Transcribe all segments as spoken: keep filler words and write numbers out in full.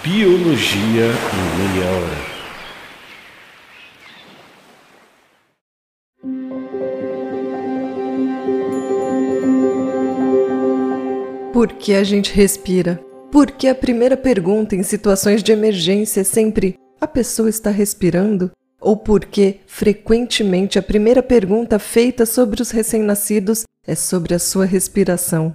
Biologia em meia hora. Por que a gente respira? Por que a primeira pergunta em situações de emergência é sempre: a pessoa está respirando? Ou por que, frequentemente, a primeira pergunta feita sobre os recém-nascidos é sobre a sua respiração?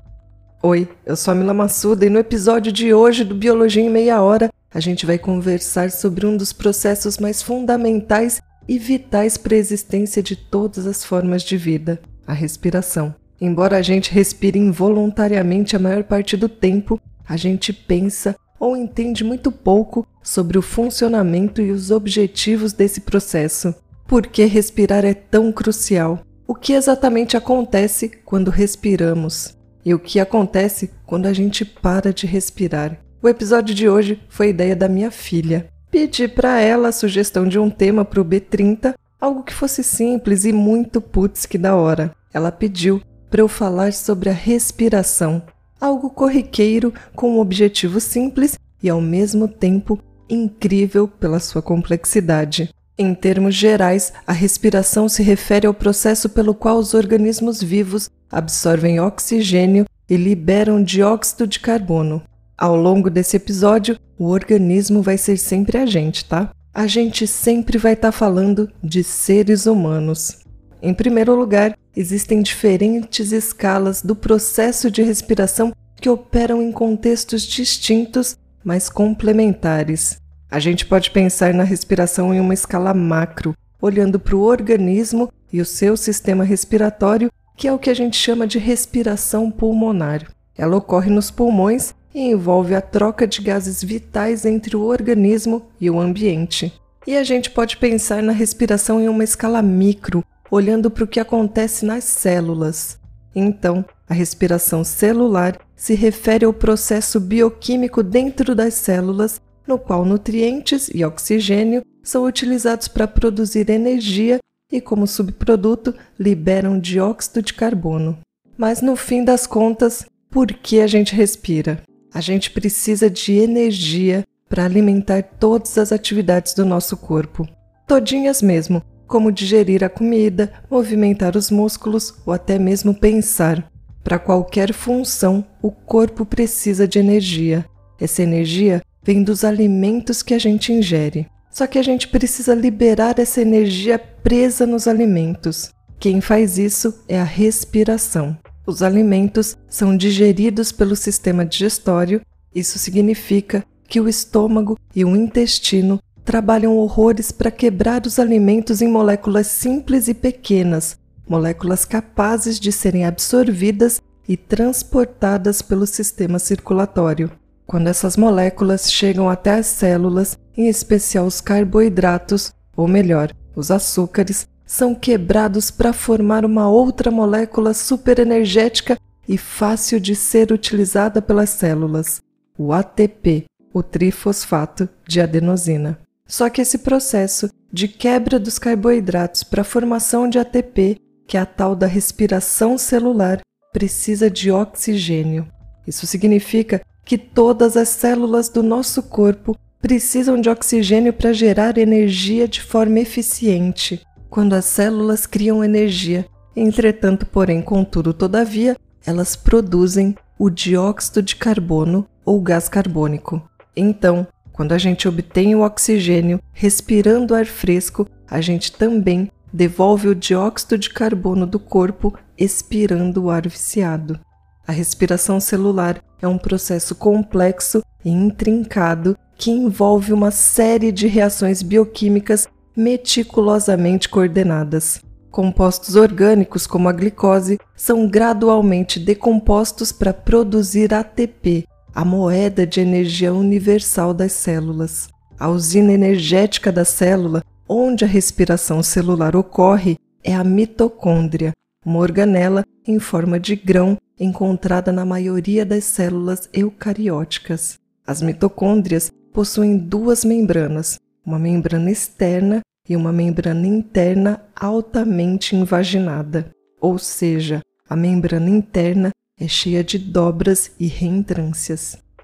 Oi, eu sou a Mila Massuda e no episódio de hoje do Biologia em Meia Hora a gente vai conversar sobre um dos processos mais fundamentais e vitais para a existência de todas as formas de vida, a respiração. Embora a gente respire involuntariamente a maior parte do tempo, a gente pensa ou entende muito pouco sobre o funcionamento e os objetivos desse processo. Por que respirar é tão crucial? O que exatamente acontece quando respiramos? E o que acontece quando a gente para de respirar? O episódio de hoje foi ideia da minha filha. Pedi para ela a sugestão de um tema para o B trinta, algo que fosse simples e muito putz que da hora. Ela pediu para eu falar sobre a respiração, algo corriqueiro com um objetivo simples e ao mesmo tempo incrível pela sua complexidade. Em termos gerais, a respiração se refere ao processo pelo qual os organismos vivos absorvem oxigênio e liberam dióxido de carbono. Ao longo desse episódio, o organismo vai ser sempre a gente, tá? A gente sempre vai estar falando de seres humanos. Em primeiro lugar, existem diferentes escalas do processo de respiração que operam em contextos distintos, mas complementares. A gente pode pensar na respiração em uma escala macro, olhando para o organismo e o seu sistema respiratório, que é o que a gente chama de respiração pulmonar. Ela ocorre nos pulmões e envolve a troca de gases vitais entre o organismo e o ambiente. E a gente pode pensar na respiração em uma escala micro, olhando para o que acontece nas células. Então, a respiração celular se refere ao processo bioquímico dentro das células, no qual nutrientes e oxigênio são utilizados para produzir energia e, como subproduto, liberam dióxido de carbono. Mas, no fim das contas, por que a gente respira? A gente precisa de energia para alimentar todas as atividades do nosso corpo. Todinhas mesmo, como digerir a comida, movimentar os músculos ou até mesmo pensar. Para qualquer função, o corpo precisa de energia. Essa energia vem dos alimentos que a gente ingere. Só que a gente precisa liberar essa energia presa nos alimentos. Quem faz isso é a respiração. Os alimentos são digeridos pelo sistema digestório. Isso significa que o estômago e o intestino trabalham horrores para quebrar os alimentos em moléculas simples e pequenas, moléculas capazes de serem absorvidas e transportadas pelo sistema circulatório. Quando essas moléculas chegam até as células, em especial os carboidratos, ou melhor, os açúcares, são quebrados para formar uma outra molécula superenergética e fácil de ser utilizada pelas células, o A T P, o trifosfato de adenosina. Só que esse processo de quebra dos carboidratos para a formação de A T P, que é a tal da respiração celular, precisa de oxigênio. Isso significa que todas as células do nosso corpo precisam de oxigênio para gerar energia de forma eficiente. Quando as células criam energia, entretanto, porém, contudo, todavia, elas produzem o dióxido de carbono ou gás carbônico. Então, quando a gente obtém o oxigênio respirando ar fresco, a gente também devolve o dióxido de carbono do corpo expirando o ar viciado. A respiração celular é um processo complexo e intrincado que envolve uma série de reações bioquímicas meticulosamente coordenadas. Compostos orgânicos, como a glicose, são gradualmente decompostos para produzir A T P, a moeda de energia universal das células. A usina energética da célula, onde a respiração celular ocorre, é a mitocôndria, uma organela em forma de grão encontrada na maioria das células eucarióticas. As mitocôndrias possuem duas membranas, uma membrana externa e uma membrana interna altamente invaginada, ou seja, a membrana interna é cheia de dobras e reentrâncias.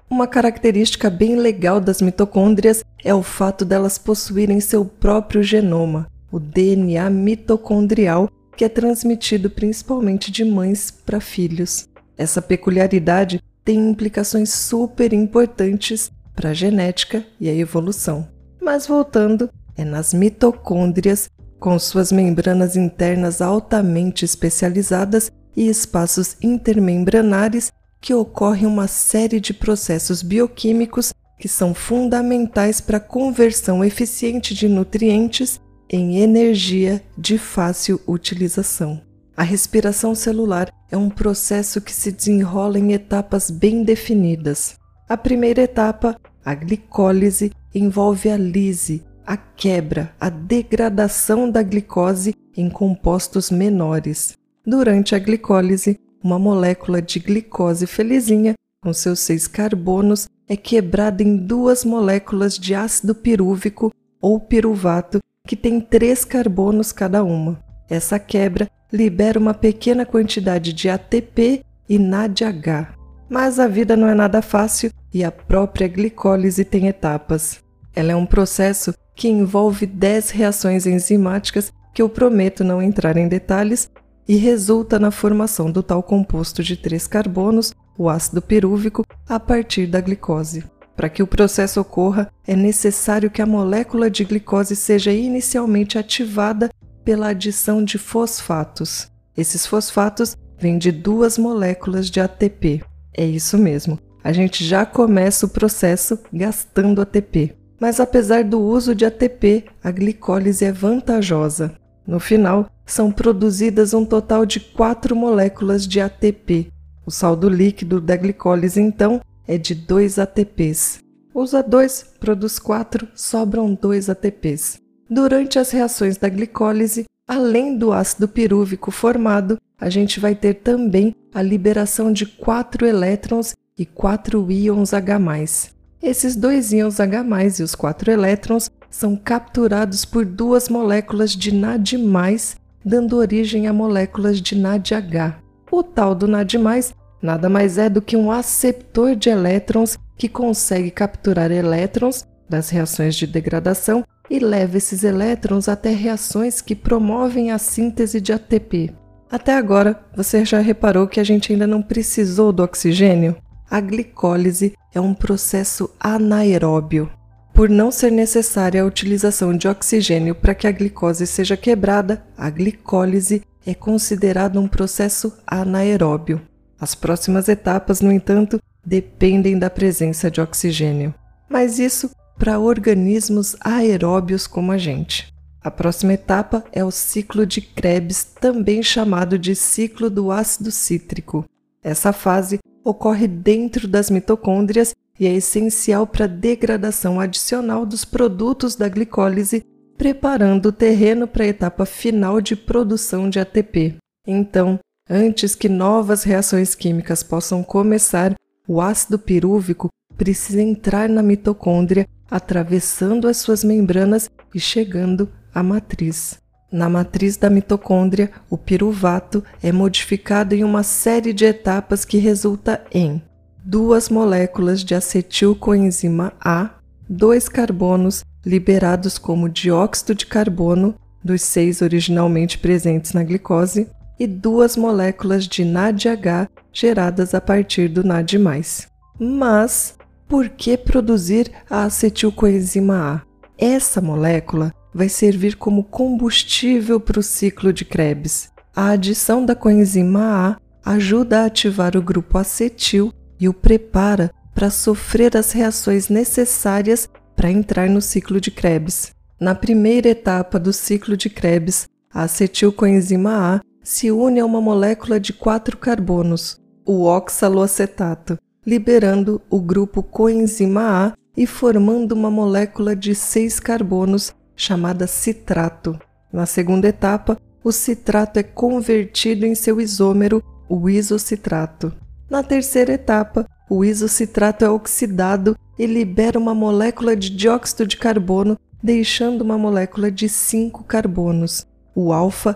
Uma característica bem legal das mitocôndrias é o fato delas possuírem seu próprio genoma, o D N A mitocondrial, que é transmitido principalmente de mães para filhos. Essa peculiaridade tem implicações super importantes para a genética e a evolução. Mas voltando, é nas mitocôndrias, com suas membranas internas altamente especializadas e espaços intermembranares, que ocorre uma série de processos bioquímicos que são fundamentais para a conversão eficiente de nutrientes em energia de fácil utilização. A respiração celular é um processo que se desenrola em etapas bem definidas. A primeira etapa, a glicólise, envolve a lise, a quebra, a degradação da glicose em compostos menores. Durante a glicólise, uma molécula de glicose felizinha, com seus seis carbonos, é quebrada em duas moléculas de ácido pirúvico ou piruvato, que tem três carbonos cada uma. Essa quebra libera uma pequena quantidade de A T P e N A D H. Mas a vida não é nada fácil e a própria glicólise tem etapas. Ela é um processo que envolve dez reações enzimáticas que eu prometo não entrar em detalhes e resulta na formação do tal composto de três carbonos, o ácido pirúvico, a partir da glicose. Para que o processo ocorra, é necessário que a molécula de glicose seja inicialmente ativada pela adição de fosfatos. Esses fosfatos vêm de duas moléculas de A T P. É isso mesmo, a gente já começa o processo gastando A T P. Mas apesar do uso de A T P, a glicólise é vantajosa. No final, são produzidas um total de quatro moléculas de A T P. O saldo líquido da glicólise, então, é de dois A T Ps. Usa dois, produz quatro, sobram dois A T Ps. Durante as reações da glicólise, além do ácido pirúvico formado, a gente vai ter também a liberação de quatro elétrons e quatro íons H+. Esses dois íons H+, e os quatro elétrons são capturados por duas moléculas de N A D mais, dando origem a moléculas de N A D H. O tal do N A D mais nada mais é do que um aceptor de elétrons que consegue capturar elétrons das reações de degradação e leva esses elétrons até reações que promovem a síntese de A T P. Até agora, você já reparou que a gente ainda não precisou do oxigênio? A glicólise é um processo anaeróbio. Por não ser necessária a utilização de oxigênio para que a glicose seja quebrada, a glicólise é considerada um processo anaeróbio. As próximas etapas, no entanto, dependem da presença de oxigênio. Mas isso para organismos aeróbios como a gente. A próxima etapa é o ciclo de Krebs, também chamado de ciclo do ácido cítrico. Essa fase ocorre dentro das mitocôndrias e é essencial para a degradação adicional dos produtos da glicólise, preparando o terreno para a etapa final de produção de A T P. Então, antes que novas reações químicas possam começar, o ácido pirúvico precisa entrar na mitocôndria, atravessando as suas membranas e chegando à matriz. Na matriz da mitocôndria, o piruvato é modificado em uma série de etapas que resulta em duas moléculas de acetilcoenzima A, dois carbonos liberados como dióxido de carbono, dos seis originalmente presentes na glicose, e duas moléculas de N A D H geradas a partir do N A D mais. Mas, por que produzir a acetilcoenzima A? Essa molécula vai servir como combustível para o ciclo de Krebs. A adição da coenzima A ajuda a ativar o grupo acetil e o prepara para sofrer as reações necessárias para entrar no ciclo de Krebs. Na primeira etapa do ciclo de Krebs, a acetilcoenzima A se une a uma molécula de quatro carbonos, o oxaloacetato, liberando o grupo coenzima A e formando uma molécula de seis carbonos chamada citrato. Na segunda etapa, o citrato é convertido em seu isômero, o isocitrato. Na terceira etapa, o isocitrato é oxidado e libera uma molécula de dióxido de carbono, deixando uma molécula de cinco carbonos, o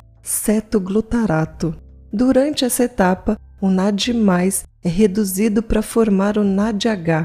alfa-cetoglutarato. Durante essa etapa, o N A D mais é reduzido para formar o N A D H.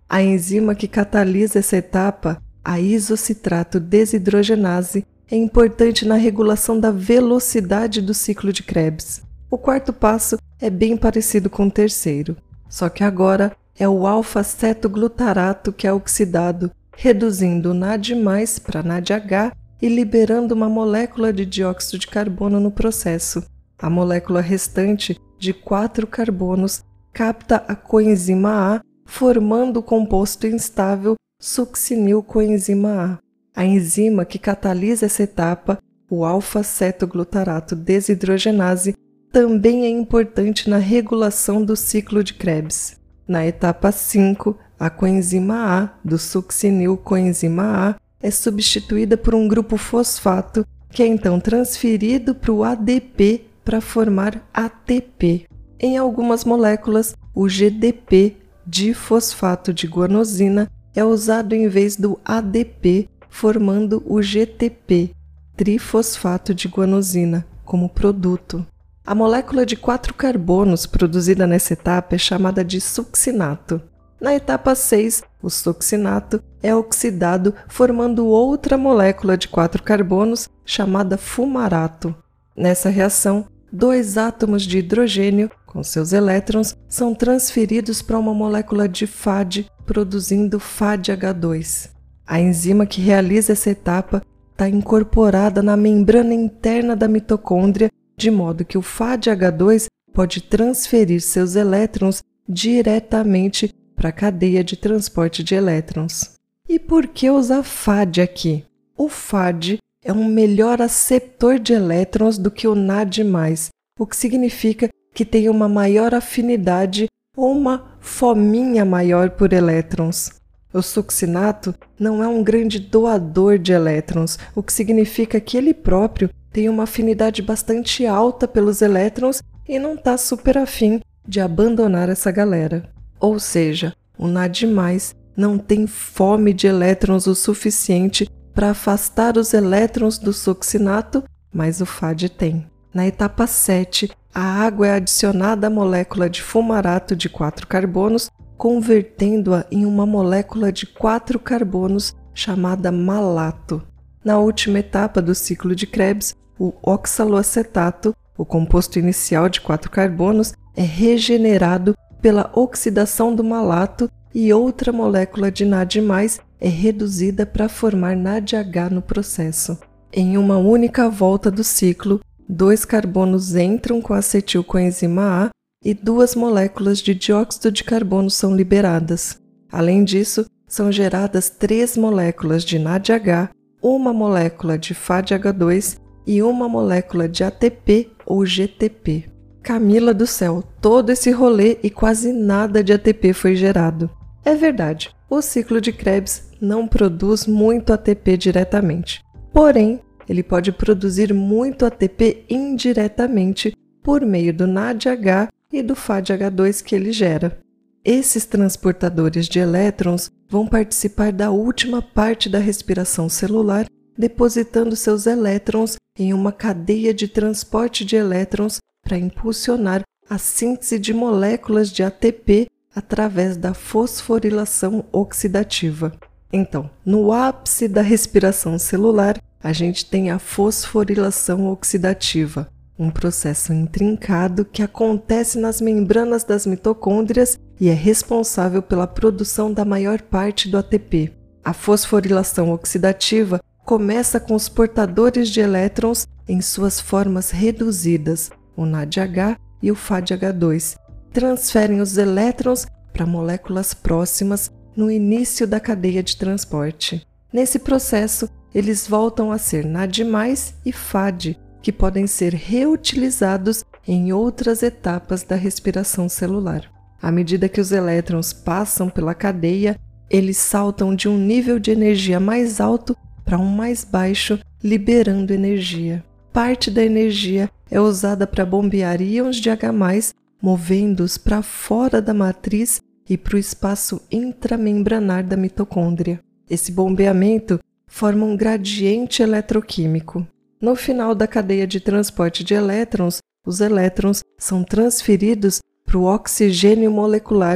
A enzima que catalisa essa etapa, a isocitrato desidrogenase, é importante na regulação da velocidade do ciclo de Krebs. O quarto passo é bem parecido com o terceiro, só que agora é o alfa-cetoglutarato que é oxidado, reduzindo o N A D mais para N A D H e liberando uma molécula de dióxido de carbono no processo. A molécula restante, de quatro carbonos, capta a coenzima A, formando o composto instável succinilcoenzima A. A enzima que catalisa essa etapa, o alfa-cetoglutarato desidrogenase, também é importante na regulação do ciclo de Krebs. Na etapa cinco, a coenzima A do succinilcoenzima A é substituída por um grupo fosfato, que é então transferido para o A D P para formar A T P. Em algumas moléculas, o G D P, difosfato de guanosina, é usado em vez do A D P, formando o G T P, trifosfato de guanosina, como produto. A molécula de quatro carbonos produzida nessa etapa é chamada de succinato. Na etapa seis, o succinato é oxidado, formando outra molécula de quatro carbonos chamada fumarato. Nessa reação, dois átomos de hidrogênio, com seus elétrons, são transferidos para uma molécula de F A D, produzindo F A D H dois. A enzima que realiza essa etapa está incorporada na membrana interna da mitocôndria, de modo que o F A D H dois pode transferir seus elétrons diretamente para a cadeia de transporte de elétrons. E por que usar F A D aqui? O F A D é um melhor aceptor de elétrons do que o N A D mais, o que significa que tem uma maior afinidade ou uma fominha maior por elétrons. O succinato não é um grande doador de elétrons, o que significa que ele próprio tem uma afinidade bastante alta pelos elétrons e não está super afim de abandonar essa galera. Ou seja, o N A D mais não tem fome de elétrons o suficiente para afastar os elétrons do succinato, mas o F A D tem. Na etapa sete, a água é adicionada à molécula de fumarato de quatro carbonos, convertendo-a em uma molécula de quatro carbonos chamada malato. Na última etapa do ciclo de Krebs, o oxaloacetato, o composto inicial de quatro carbonos, é regenerado pela oxidação do malato e outra molécula de N A D mais é reduzida para formar N A D H no processo. Em uma única volta do ciclo, dois carbonos entram com a acetilcoenzima A e duas moléculas de dióxido de carbono são liberadas. Além disso, são geradas três moléculas de N A D H, uma molécula de F A D H dois e uma molécula de A T P ou G T P. Camila do céu, todo esse rolê e quase nada de A T P foi gerado. É verdade, o ciclo de Krebs não produz muito A T P diretamente. Porém, ele pode produzir muito A T P indiretamente por meio do N A D H e do F A D H dois que ele gera. Esses transportadores de elétrons vão participar da última parte da respiração celular, depositando seus elétrons em uma cadeia de transporte de elétrons para impulsionar a síntese de moléculas de A T P através da fosforilação oxidativa. Então, no ápice da respiração celular, a gente tem a fosforilação oxidativa, um processo intrincado que acontece nas membranas das mitocôndrias e é responsável pela produção da maior parte do A T P. A fosforilação oxidativa começa com os portadores de elétrons em suas formas reduzidas, o N A D H e o F A D H dois, transferem os elétrons para moléculas próximas no início da cadeia de transporte. Nesse processo, eles voltam a ser N A D mais e F A D, que podem ser reutilizados em outras etapas da respiração celular. À medida que os elétrons passam pela cadeia, eles saltam de um nível de energia mais alto para um mais baixo, liberando energia. Parte da energia é usada para bombear íons de H mais, movendo-os para fora da matriz e para o espaço intramembranar da mitocôndria. Esse bombeamento forma um gradiente eletroquímico. No final da cadeia de transporte de elétrons, os elétrons são transferidos para o oxigênio molecular, que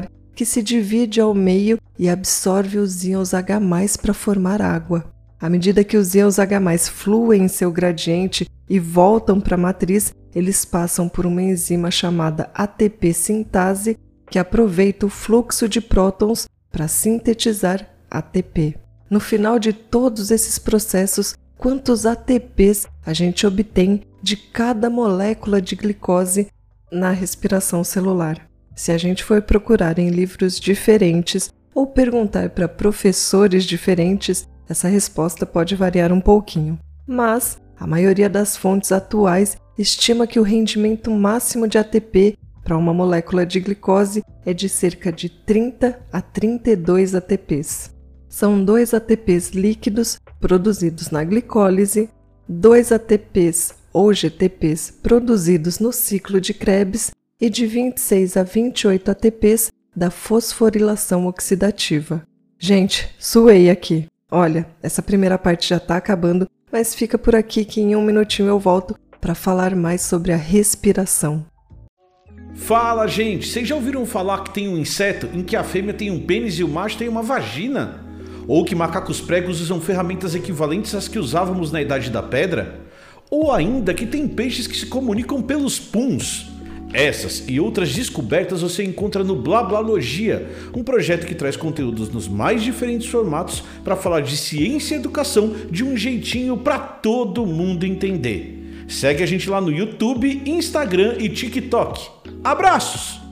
que se divide ao meio e absorve os íons H mais para formar água. À medida que os íons H mais fluem em seu gradiente e voltam para a matriz, eles passam por uma enzima chamada A T P sintase, que aproveita o fluxo de prótons para sintetizar A T P. No final de todos esses processos, quantos A T Ps a gente obtém de cada molécula de glicose na respiração celular? Se a gente for procurar em livros diferentes ou perguntar para professores diferentes, essa resposta pode variar um pouquinho. Mas a maioria das fontes atuais estima que o rendimento máximo de A T P para uma molécula de glicose é de cerca de trinta a trinta e dois A T Ps. São dois A T Ps líquidos produzidos na glicólise, dois A T Ps ou G T Ps produzidos no ciclo de Krebs e de vinte e seis a vinte e oito A T Ps da fosforilação oxidativa. Gente, suei aqui. Olha, essa primeira parte já está acabando, mas fica por aqui que em um minutinho eu volto para falar mais sobre a respiração. Fala, gente! Vocês já ouviram falar que tem um inseto em que a fêmea tem um pênis e o macho tem uma vagina? Ou que macacos pregos usam ferramentas equivalentes às que usávamos na Idade da Pedra? Ou ainda que tem peixes que se comunicam pelos puns? Essas e outras descobertas você encontra no Blablalogia, um projeto que traz conteúdos nos mais diferentes formatos para falar de ciência e educação de um jeitinho para todo mundo entender. Segue a gente lá no YouTube, Instagram e TikTok. Abraços!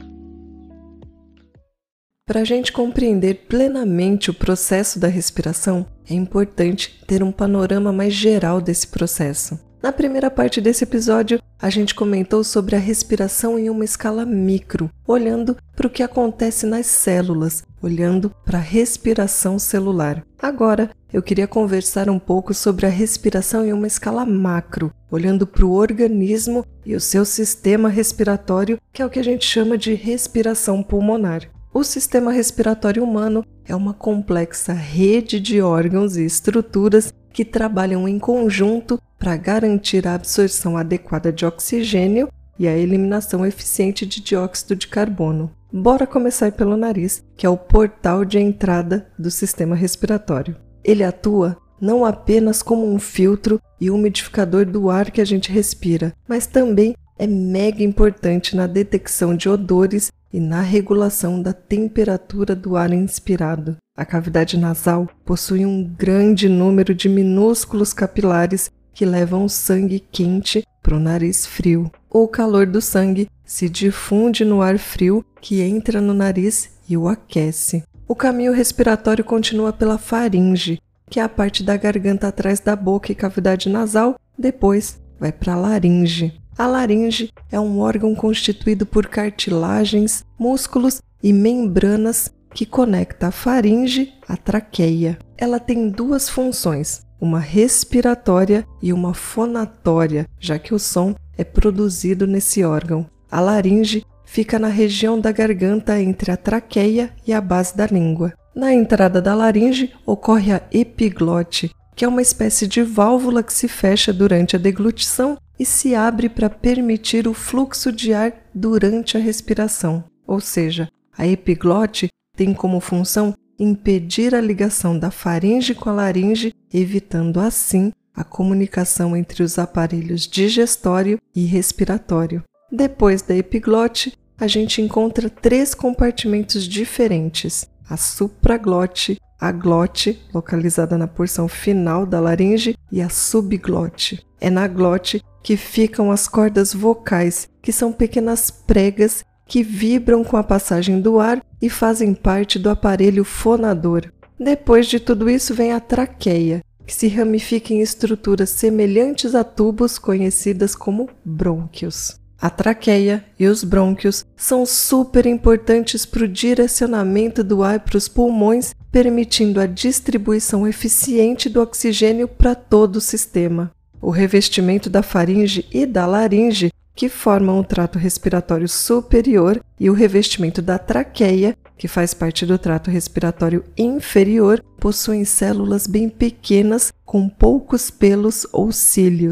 Para a gente compreender plenamente o processo da respiração, é importante ter um panorama mais geral desse processo. Na primeira parte desse episódio, a gente comentou sobre a respiração em uma escala micro, olhando para o que acontece nas células, olhando para a respiração celular. Agora, eu queria conversar um pouco sobre a respiração em uma escala macro, olhando para o organismo e o seu sistema respiratório, que é o que a gente chama de respiração pulmonar. O sistema respiratório humano é uma complexa rede de órgãos e estruturas que trabalham em conjunto para garantir a absorção adequada de oxigênio e a eliminação eficiente de dióxido de carbono. Bora começar pelo nariz, que é o portal de entrada do sistema respiratório. Ele atua não apenas como um filtro e umidificador do ar que a gente respira, mas também é mega importante na detecção de odores e na regulação da temperatura do ar inspirado. A cavidade nasal possui um grande número de minúsculos capilares que levam o sangue quente para o nariz frio. O calor do sangue se difunde no ar frio que entra no nariz e o aquece. O caminho respiratório continua pela faringe, que é a parte da garganta atrás da boca e cavidade nasal, depois vai para a laringe. A laringe é um órgão constituído por cartilagens, músculos e membranas que conecta a faringe à traqueia. Ela tem duas funções, uma respiratória e uma fonatória, já que o som é produzido nesse órgão. A laringe fica na região da garganta entre a traqueia e a base da língua. Na entrada da laringe ocorre a epiglote, que é uma espécie de válvula que se fecha durante a deglutição e se abre para permitir o fluxo de ar durante a respiração. Ou seja, a epiglote tem como função impedir a ligação da faringe com a laringe, evitando assim a comunicação entre os aparelhos digestório e respiratório. Depois da epiglote, a gente encontra três compartimentos diferentes: a supraglote, a glote, localizada na porção final da laringe, e a subglote. É na glote que ficam as cordas vocais, que são pequenas pregas que vibram com a passagem do ar e fazem parte do aparelho fonador. Depois de tudo isso vem a traqueia, que se ramifica em estruturas semelhantes a tubos conhecidas como brônquios. A traqueia e os brônquios são super importantes para o direcionamento do ar para os pulmões, permitindo a distribuição eficiente do oxigênio para todo o sistema. O revestimento da faringe e da laringe, que formam o trato respiratório superior, e o revestimento da traqueia, que faz parte do trato respiratório inferior, possuem células bem pequenas com poucos pelos ou cílios.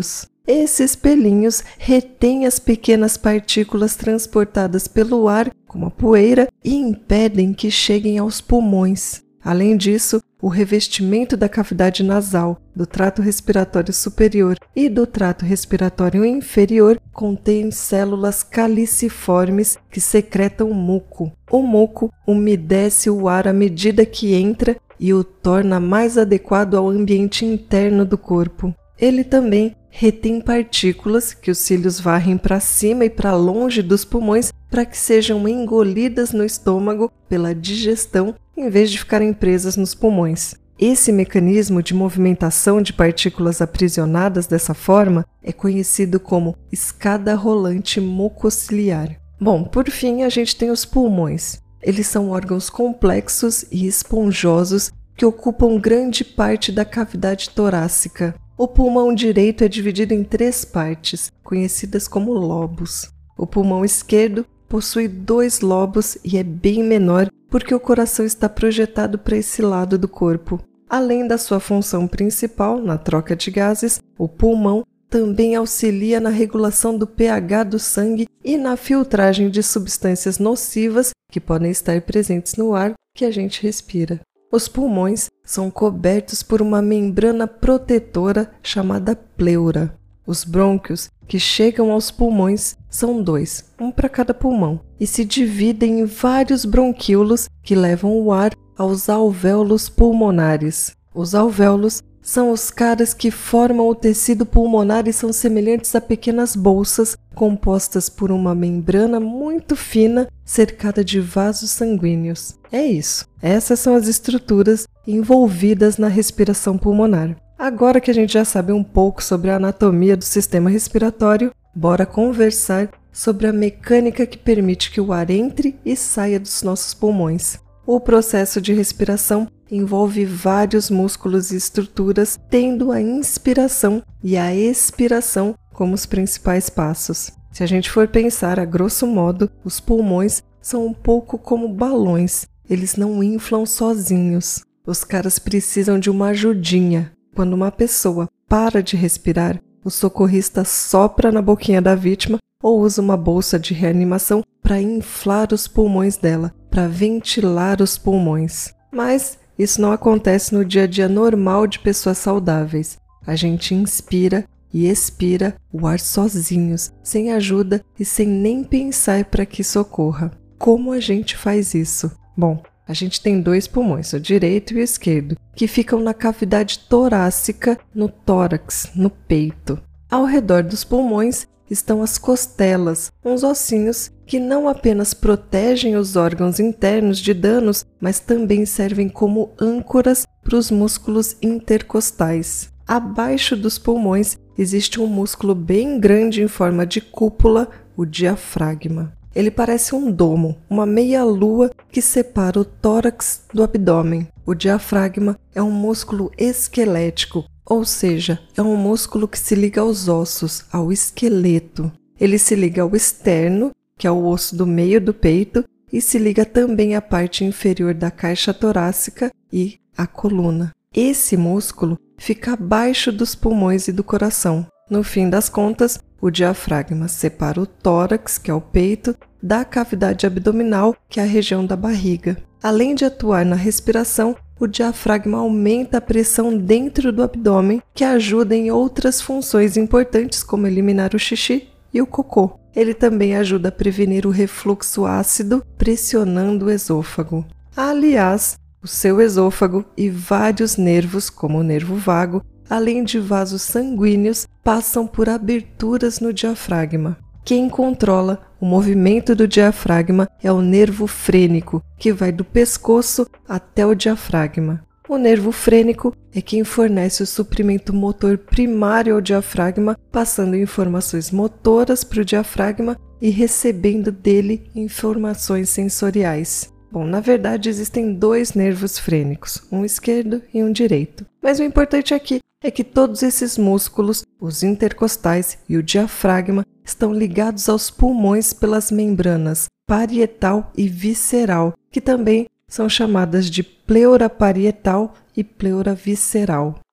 Esses pelinhos retêm as pequenas partículas transportadas pelo ar, como a poeira, e impedem que cheguem aos pulmões. Além disso, o revestimento da cavidade nasal, do trato respiratório superior e do trato respiratório inferior contém células caliciformes que secretam muco. O muco umedece o ar à medida que entra e o torna mais adequado ao ambiente interno do corpo. Ele também retém partículas que os cílios varrem para cima e para longe dos pulmões para que sejam engolidas no estômago pela digestão em vez de ficarem presas nos pulmões. Esse mecanismo de movimentação de partículas aprisionadas dessa forma é conhecido como escada rolante mucociliar. Bom, por fim, a gente tem os pulmões. Eles são órgãos complexos e esponjosos que ocupam grande parte da cavidade torácica. O pulmão direito é dividido em três partes, conhecidas como lobos. O pulmão esquerdo possui dois lobos e é bem menor porque o coração está projetado para esse lado do corpo. Além da sua função principal na troca de gases, o pulmão também auxilia na regulação do pH do sangue e na filtragem de substâncias nocivas que podem estar presentes no ar que a gente respira. Os pulmões são cobertos por uma membrana protetora chamada pleura. Os brônquios, que chegam aos pulmões, são dois, um para cada pulmão, e se dividem em vários bronquíolos que levam o ar aos alvéolos pulmonares. Os alvéolos são os caras que formam o tecido pulmonar e são semelhantes a pequenas bolsas compostas por uma membrana muito fina cercada de vasos sanguíneos. É isso. Essas são as estruturas envolvidas na respiração pulmonar. Agora que a gente já sabe um pouco sobre a anatomia do sistema respiratório, bora conversar sobre a mecânica que permite que o ar entre e saia dos nossos pulmões. O processo de respiração envolve vários músculos e estruturas, tendo a inspiração e a expiração como os principais passos. Se a gente for pensar a grosso modo, os pulmões são um pouco como balões, eles não inflam sozinhos. Os caras precisam de uma ajudinha. Quando uma pessoa para de respirar, o socorrista sopra na boquinha da vítima ou usa uma bolsa de reanimação para inflar os pulmões dela, para ventilar os pulmões. Mas isso não acontece no dia a dia normal de pessoas saudáveis. A gente inspira e expira o ar sozinhos, sem ajuda e sem nem pensar para que isso ocorra. Como a gente faz isso? Bom, a gente tem dois pulmões, o direito e o esquerdo, que ficam na cavidade torácica, no tórax, no peito. Ao redor dos pulmões estão as costelas, uns ossinhos que não apenas protegem os órgãos internos de danos, mas também servem como âncoras para os músculos intercostais. Abaixo dos pulmões existe um músculo bem grande em forma de cúpula, o diafragma. Ele parece um domo, uma meia-lua que separa o tórax do abdômen. O diafragma é um músculo esquelético, ou seja, é um músculo que se liga aos ossos, ao esqueleto. Ele se liga ao externo, que é o osso do meio do peito, e se liga também à parte inferior da caixa torácica e à coluna. Esse músculo fica abaixo dos pulmões e do coração. No fim das contas, o diafragma separa o tórax, que é o peito, da cavidade abdominal, que é a região da barriga. Além de atuar na respiração, o diafragma aumenta a pressão dentro do abdômen, que ajuda em outras funções importantes, como eliminar o xixi e o cocô. Ele também ajuda a prevenir o refluxo ácido, pressionando o esôfago. Aliás, o seu esôfago e vários nervos, como o nervo vago, além de vasos sanguíneos, passam por aberturas no diafragma. Quem controla o movimento do diafragma é o nervo frênico, que vai do pescoço até o diafragma. O nervo frênico é quem fornece o suprimento motor primário ao diafragma, passando informações motoras para o diafragma e recebendo dele informações sensoriais. Bom, na verdade existem dois nervos frênicos, um esquerdo e um direito. Mas o importante aqui é que todos esses músculos, os intercostais e o diafragma, estão ligados aos pulmões pelas membranas parietal e visceral, que também são chamadas de pleura parietal e pleura visceral.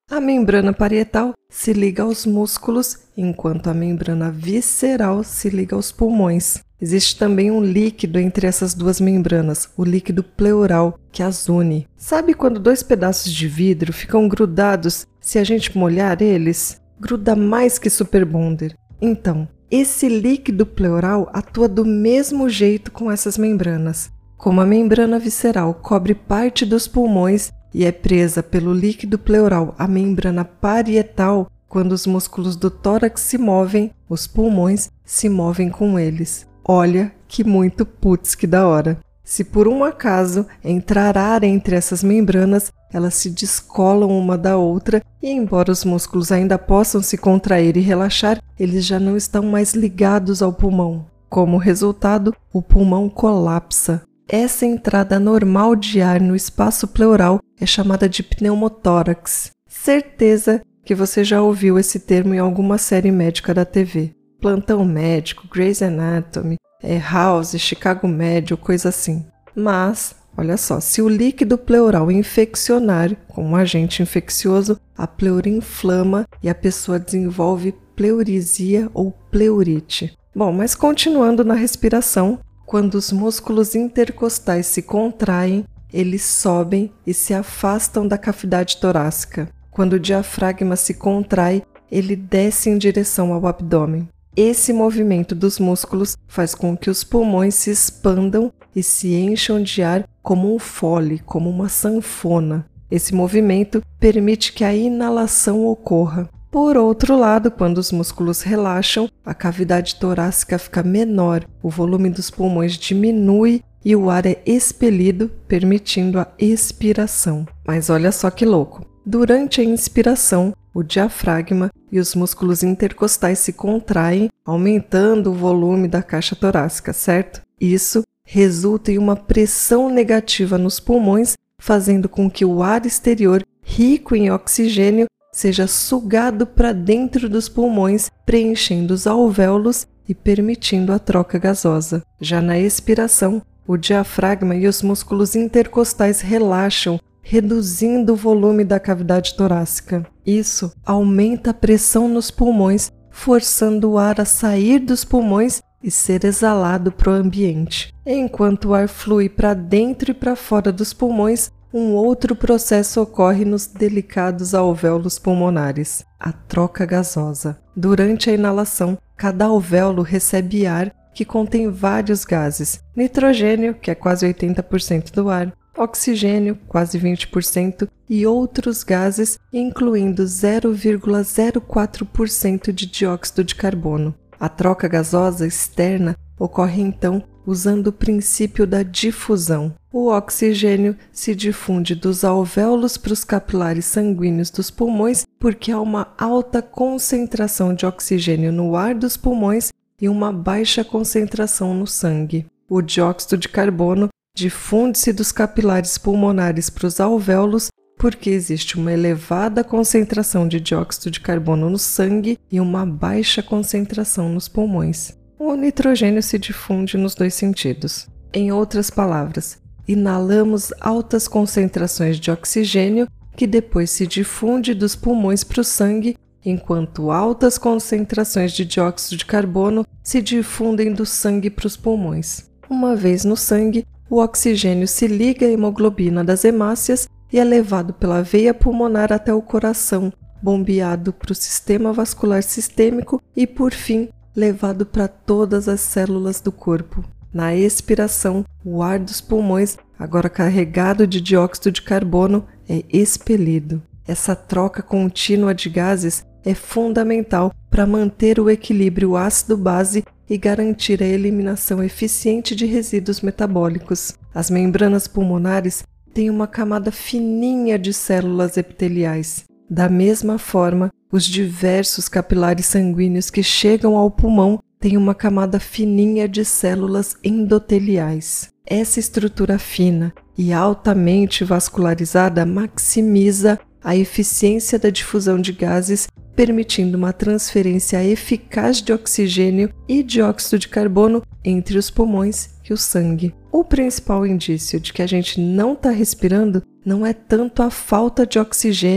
A membrana parietal se liga aos músculos, enquanto a membrana visceral se liga aos pulmões. Existe também um líquido entre essas duas membranas, o líquido pleural, que as une. Sabe quando dois pedaços de vidro ficam grudados se a gente molhar eles? Gruda mais que Super Bonder. Então, esse líquido pleural atua do mesmo jeito com essas membranas. Como a membrana visceral cobre parte dos pulmões e é presa pelo líquido pleural à membrana parietal, quando os músculos do tórax se movem, os pulmões se movem com eles. Olha que muito putz que da hora! Se por um acaso entrar ar entre essas membranas, elas se descolam uma da outra e, embora os músculos ainda possam se contrair e relaxar, eles já não estão mais ligados ao pulmão. Como resultado, o pulmão colapsa. Essa entrada normal de ar no espaço pleural é chamada de pneumotórax. Certeza que você já ouviu esse termo em alguma série médica da T V. Plantão Médico, Grey's Anatomy, é House, Chicago Med ou coisa assim. Mas, olha só, se o líquido pleural infeccionar com um agente infeccioso, a pleura inflama e a pessoa desenvolve pleurisia ou pleurite. Bom, mas continuando na respiração, quando os músculos intercostais se contraem, eles sobem e se afastam da cavidade torácica. Quando o diafragma se contrai, ele desce em direção ao abdômen. Esse movimento dos músculos faz com que os pulmões se expandam e se encham de ar como um fole, como uma sanfona. Esse movimento permite que a inalação ocorra. Por outro lado, quando os músculos relaxam, a cavidade torácica fica menor, o volume dos pulmões diminui e o ar é expelido, permitindo a expiração. Mas olha só que louco! Durante a inspiração, o diafragma e os músculos intercostais se contraem, aumentando o volume da caixa torácica, certo? Isso resulta em uma pressão negativa nos pulmões, fazendo com que o ar exterior, rico em oxigênio, seja sugado para dentro dos pulmões, preenchendo os alvéolos e permitindo a troca gasosa. Já na expiração, o diafragma e os músculos intercostais relaxam, reduzindo o volume da cavidade torácica. Isso aumenta a pressão nos pulmões, forçando o ar a sair dos pulmões e ser exalado para o ambiente. Enquanto o ar flui para dentro e para fora dos pulmões, um outro processo ocorre nos delicados alvéolos pulmonares, a troca gasosa. Durante a inalação, cada alvéolo recebe ar que contém vários gases: nitrogênio, que é quase oitenta por cento do ar, oxigênio, quase vinte por cento, e outros gases, incluindo zero vírgula zero quatro por cento de dióxido de carbono. A troca gasosa externa ocorre então usando o princípio da difusão. O oxigênio se difunde dos alvéolos para os capilares sanguíneos dos pulmões porque há uma alta concentração de oxigênio no ar dos pulmões e uma baixa concentração no sangue. O dióxido de carbono difunde-se dos capilares pulmonares para os alvéolos porque existe uma elevada concentração de dióxido de carbono no sangue e uma baixa concentração nos pulmões. O nitrogênio se difunde nos dois sentidos. Em outras palavras, inalamos altas concentrações de oxigênio que depois se difunde dos pulmões para o sangue, enquanto altas concentrações de dióxido de carbono se difundem do sangue para os pulmões. Uma vez no sangue, o oxigênio se liga à hemoglobina das hemácias e é levado pela veia pulmonar até o coração, bombeado para o sistema vascular sistêmico e, por fim, levado para todas as células do corpo. Na expiração, o ar dos pulmões, agora carregado de dióxido de carbono, é expelido. Essa troca contínua de gases é fundamental para manter o equilíbrio ácido-base e garantir a eliminação eficiente de resíduos metabólicos. As membranas pulmonares têm uma camada fininha de células epiteliais. Da mesma forma, os diversos capilares sanguíneos que chegam ao pulmão têm uma camada fininha de células endoteliais. Essa estrutura fina e altamente vascularizada maximiza a eficiência da difusão de gases, permitindo uma transferência eficaz de oxigênio e dióxido de carbono entre os pulmões e o sangue. O principal indício de que a gente não está respirando não é tanto a falta de oxigênio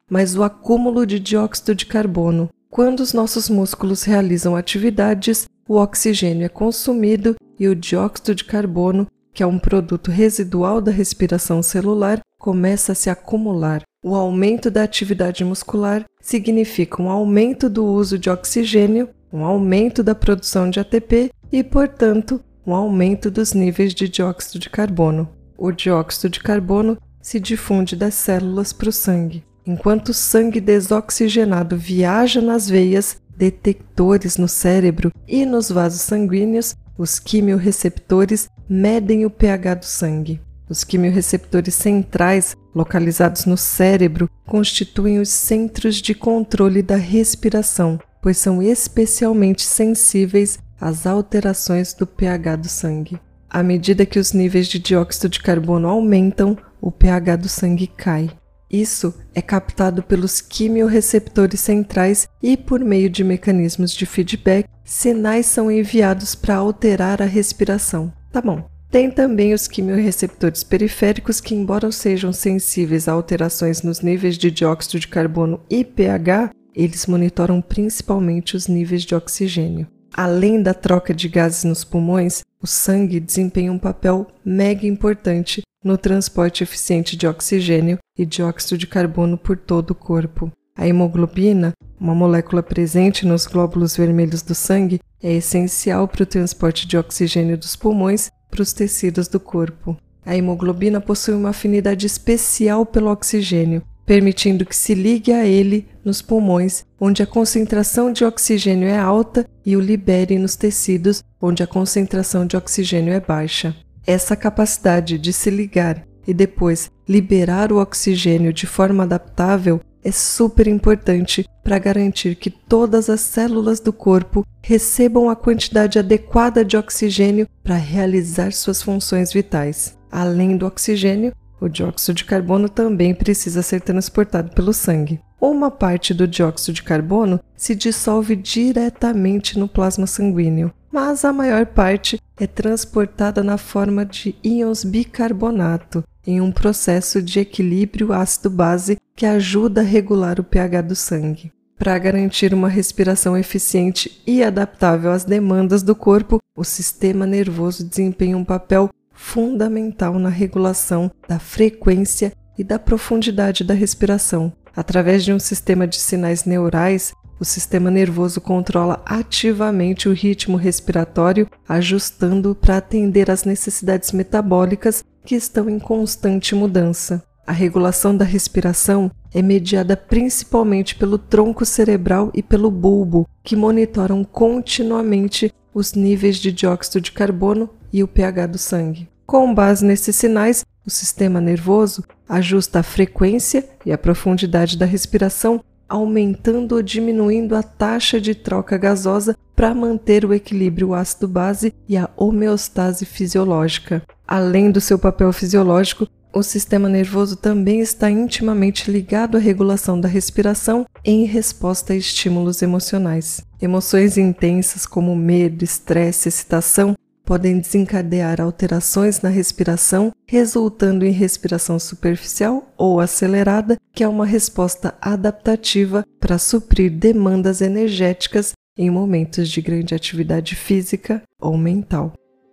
mas o acúmulo de dióxido de carbono. Quando os nossos músculos realizam atividades, o oxigênio é consumido e o dióxido de carbono, que é um produto residual da respiração celular, começa a se acumular. O aumento da atividade muscular significa um aumento do uso de oxigênio, um aumento da produção de A T P e, portanto, um aumento dos níveis de dióxido de carbono. O dióxido de carbono se difunde das células para o sangue. Enquanto o sangue desoxigenado viaja nas veias, detectores no cérebro e nos vasos sanguíneos, os quimiorreceptores medem o pH do sangue. Os quimiorreceptores centrais, localizados no cérebro, constituem os centros de controle da respiração, pois são especialmente sensíveis às alterações do pH do sangue. À medida que os níveis de dióxido de carbono aumentam, o pH do sangue cai. Isso é captado pelos quimiorreceptores centrais e, por meio de mecanismos de feedback, sinais são enviados para alterar a respiração. Tá bom. Tem também os quimiorreceptores periféricos que, embora sejam sensíveis a alterações nos níveis de dióxido de carbono e pH, eles monitoram principalmente os níveis de oxigênio. Além da troca de gases nos pulmões, o sangue desempenha um papel mega importante no transporte eficiente de oxigênio e dióxido de carbono por todo o corpo. A hemoglobina, uma molécula presente nos glóbulos vermelhos do sangue, é essencial para o transporte de oxigênio dos pulmões para os tecidos do corpo. A hemoglobina possui uma afinidade especial pelo oxigênio, permitindo que se ligue a ele nos pulmões, onde a concentração de oxigênio é alta, e o libere nos tecidos, onde a concentração de oxigênio é baixa. Essa capacidade de se ligar e depois liberar o oxigênio de forma adaptável é super importante para garantir que todas as células do corpo recebam a quantidade adequada de oxigênio para realizar suas funções vitais. Além do oxigênio, o dióxido de carbono também precisa ser transportado pelo sangue. Uma parte do dióxido de carbono se dissolve diretamente no plasma sanguíneo, mas a maior parte é transportada na forma de íons bicarbonato, em um processo de equilíbrio ácido-base que ajuda a regular o pH do sangue. Para garantir uma respiração eficiente e adaptável às demandas do corpo, o sistema nervoso desempenha um papel fundamental na regulação da frequência e da profundidade da respiração. Através de um sistema de sinais neurais, o sistema nervoso controla ativamente o ritmo respiratório, ajustando-o para atender às necessidades metabólicas que estão em constante mudança. A regulação da respiração é mediada principalmente pelo tronco cerebral e pelo bulbo, que monitoram continuamente os níveis de dióxido de carbono e o pH do sangue. Com base nesses sinais, o sistema nervoso ajusta a frequência e a profundidade da respiração, aumentando ou diminuindo a taxa de troca gasosa para manter o equilíbrio ácido-base e a homeostase fisiológica. Além do seu papel fisiológico, o sistema nervoso também está intimamente ligado à regulação da respiração em resposta a estímulos emocionais. Emoções intensas como medo, estresse e excitação podem desencadear alterações na respiração, resultando em respiração superficial ou acelerada, que é uma resposta adaptativa para suprir demandas energéticas em momentos de grande atividade física ou mental.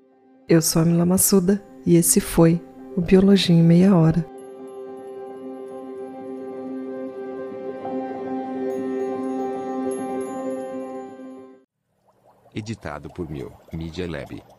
Eu sou a Mila Massuda e esse foi o Biologia em Meia Hora. Editado por Mil Media Lab.